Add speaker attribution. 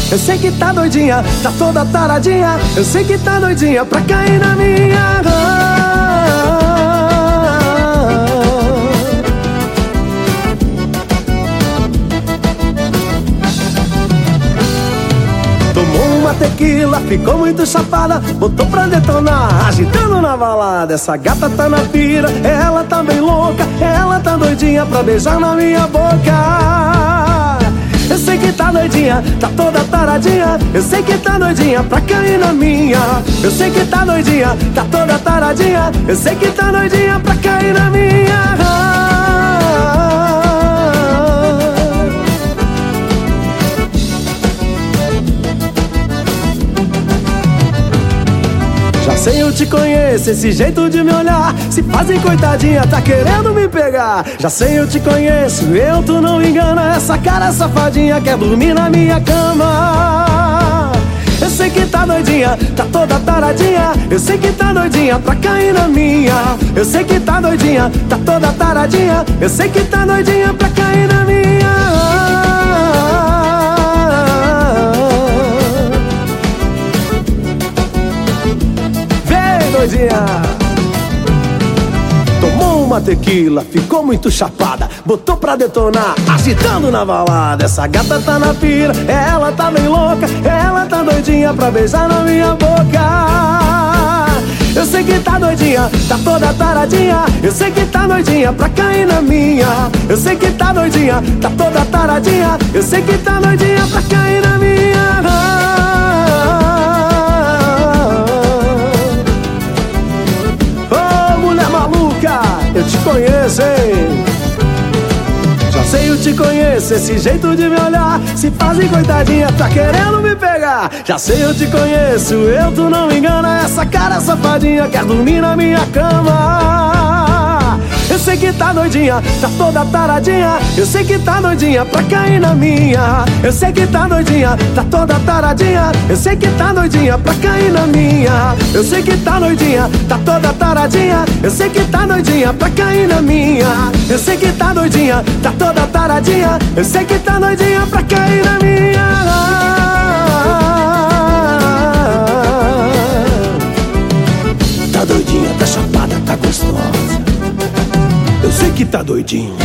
Speaker 1: Eu sei que tá doidinha, tá toda taradinha. Eu sei que tá doidinha pra cair na minha. Tomou uma tequila, ficou muito chapada, botou pra detonar, agitando na balada. Essa gata tá na pira, ela tá bem louca, ela tá doidinha pra beijar na minha boca. Eu sei que tá doidinha, tá toda taradinha. Eu sei que tá doidinha pra cair na minha. Eu sei que tá doidinha, tá toda taradinha. Eu sei que tá doidinha pra cair na minha. Já sei, eu te conheço, esse jeito de me olhar. Se fazem coitadinha, tá querendo me pegar. Já sei, eu te conheço, tu não me engana. Essa cara safadinha quer dormir na minha cama. Eu sei que tá doidinha, tá toda taradinha. Eu sei que tá doidinha pra cair na minha. Eu sei que tá doidinha, tá toda taradinha. Eu sei que tá doidinha pra cair na minha. Tomou uma tequila, ficou muito chapada, botou pra detonar, agitando na balada. Essa gata tá na pira, ela tá bem louca, ela tá doidinha pra beijar na minha boca. Eu sei que tá doidinha, tá toda taradinha. Eu sei que tá doidinha pra cair na minha. Eu sei que tá doidinha, tá toda taradinha. Eu sei que tá doidinha pra cair na minha. Eu te conheço, hein? Já sei, eu te conheço, esse jeito de me olhar. Se fazem coitadinha, tá querendo me pegar. Já sei, eu te conheço, tu não me engana. Essa cara safadinha quer dormir na minha cama. Eu sei que tá doidinha, tá toda taradinha. Eu sei que tá doidinha pra cair na minha. Eu sei que tá doidinha, tá toda taradinha. Eu sei que tá doidinha pra cair na minha. Eu sei que tá doidinha, tá toda taradinha. Eu sei que tá doidinha pra cair na minha. Eu sei que tá doidinha, tá toda taradinha. Eu sei que tá doidinha pra cair na minha. Tá doidinha, tá chapada, tá gostosa. Eu sei que tá doidinha.